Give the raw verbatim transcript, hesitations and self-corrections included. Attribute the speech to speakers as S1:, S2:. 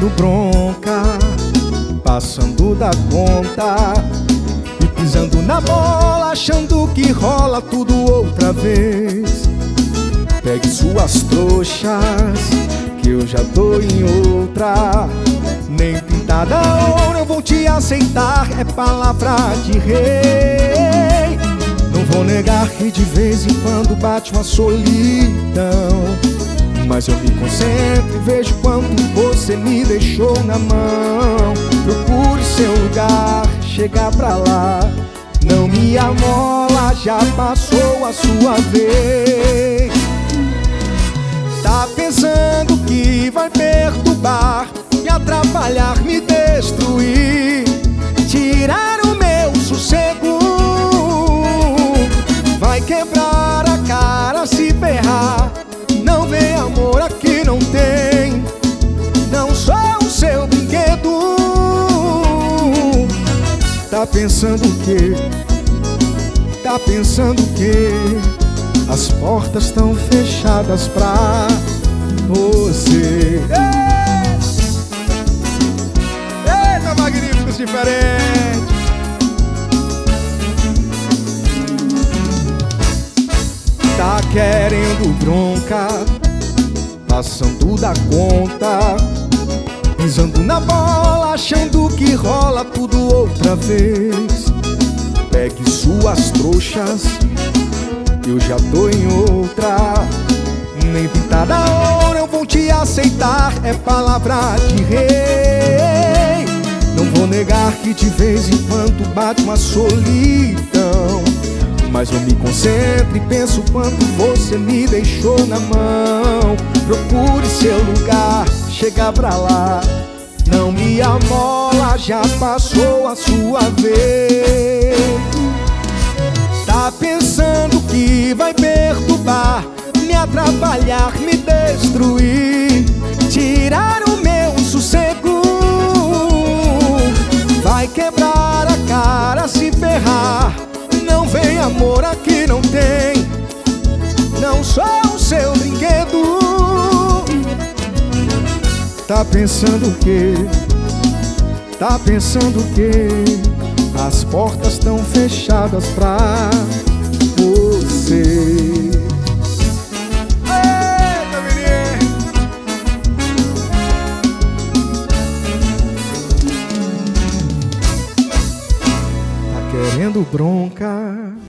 S1: querendo bronca, passando da conta e pisando na bola, achando que rola tudo outra vez. Pegue suas trouxas, que eu já tô em outra. Nem pintada ouro eu vou te aceitar, é palavra de rei. Não vou negar que de vez em quando bate uma solidão, mas eu me concentro e vejo quanto você me deixou na mão. Procure seu lugar, chega pra lá, não me amola, já passou a sua vez. Tá pensando que vai perturbar, me atrapalhar, me destruir, tirar o meu sossego. Vai quebrar a cara, se ferrar. Não vê amor aqui, não tem. Não sou o seu brinquedo. Tá pensando o quê? Tá pensando o quê? As portas estão fechadas pra você. Eita, magníficos diferentes. Tá querendo bronca, passando da conta, pisando na bola, achando que rola tudo outra vez. Pegue suas trouxas, eu já tô em outra. Nem pintada ouro eu vou te aceitar, é palavra de rei. Não vou negar que de vez em quando bate uma solidão, mas eu me concentro e penso quanto você me deixou na mão. Procure seu lugar, chega pra lá, não me amola, já passou a sua vez. Tá pensando que vai perturbar, me atrapalhar, me destruir, tirar o meu sossego. Vai quebrar a cara, se ferrar. Não vem amor aqui, não tem. Não sou o seu brinquedo. Tá pensando o quê? Tá pensando o quê? As portas estão fechadas pra você. Eita, menino! Tá querendo bronca,